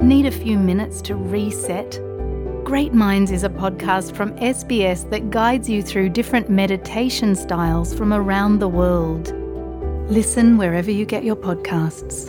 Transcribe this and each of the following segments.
Need a few minutes to reset? Great Minds is a podcast from SBS that guides you through different meditation styles from around the world. Listen wherever you get your podcasts.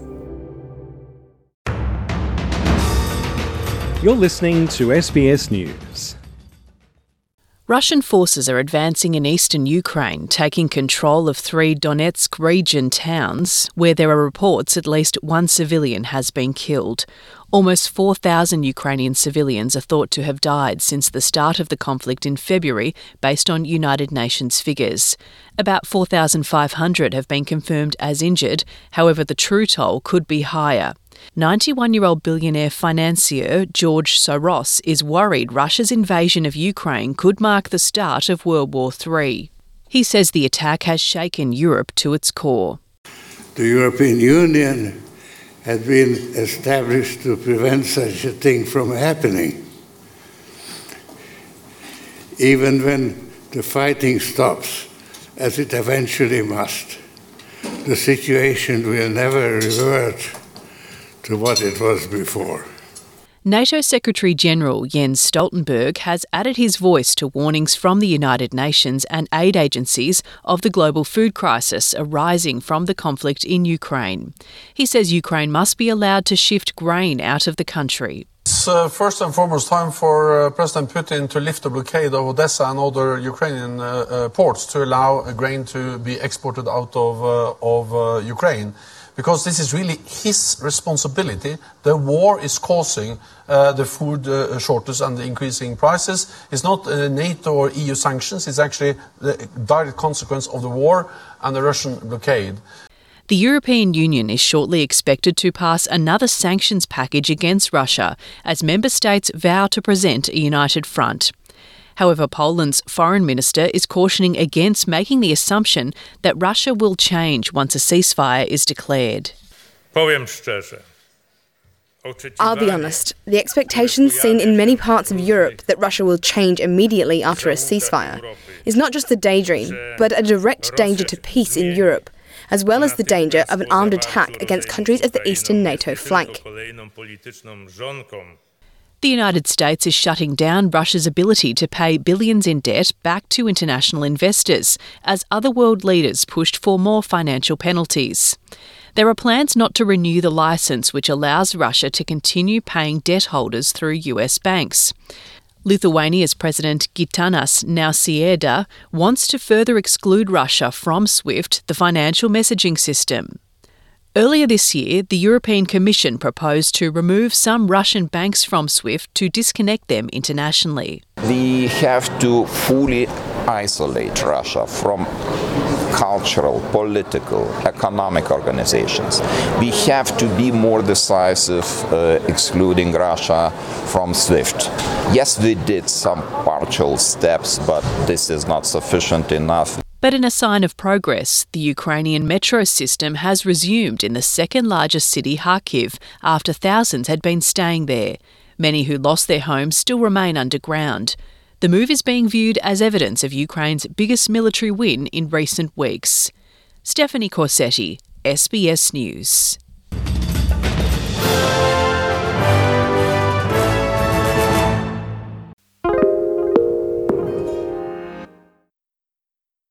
You're listening to SBS News. Russian forces are advancing in eastern Ukraine, taking control of 3 Donetsk region towns, where there are reports at least one civilian has been killed. Almost 4,000 Ukrainian civilians are thought to have died since the start of the conflict in February, based on United Nations figures. About 4,500 have been confirmed as injured, however the true toll could be higher. 91-year-old billionaire financier George Soros is worried Russia's invasion of Ukraine could mark the start of World War III. He says the attack has shaken Europe to its core. The European Union had been established to prevent such a thing from happening. Even when the fighting stops, as it eventually must, the situation will never revert to what it was before. NATO Secretary-General Jens Stoltenberg has added his voice to warnings from the United Nations and aid agencies of the global food crisis arising from the conflict in Ukraine. He says Ukraine must be allowed to shift grain out of the country. It's first and foremost time for President Putin to lift the blockade of Odessa and other Ukrainian ports to allow grain to be exported out of Ukraine. Because this is really his responsibility. The war is causing the food shortage and the increasing prices. It's not NATO or EU sanctions. It's actually the direct consequence of the war and the Russian blockade. The European Union is shortly expected to pass another sanctions package against Russia as member states vow to present a united front. However, Poland's foreign minister is cautioning against making the assumption that Russia will change once a ceasefire is declared. I'll be honest, the expectations seen in many parts of Europe that Russia will change immediately after a ceasefire is not just a daydream, but a direct danger to peace in Europe, as well as the danger of an armed attack against countries of the eastern NATO flank. The United States is shutting down Russia's ability to pay billions in debt back to international investors as other world leaders pushed for more financial penalties. There are plans not to renew the licence which allows Russia to continue paying debt holders through US banks. Lithuania's President Gitanas Nausėda wants to further exclude Russia from SWIFT, the financial messaging system. Earlier this year, the European Commission proposed to remove some Russian banks from SWIFT to disconnect them internationally. We have to fully isolate Russia from cultural, political, economic organizations. We have to be more decisive excluding Russia from SWIFT. Yes, we did some partial steps, but this is not sufficient enough. But in a sign of progress, the Ukrainian metro system has resumed in the second largest city, Kharkiv, after thousands had been staying there. Many who lost their homes still remain underground. The move is being viewed as evidence of Ukraine's biggest military win in recent weeks. Stephanie Corsetti, SBS News.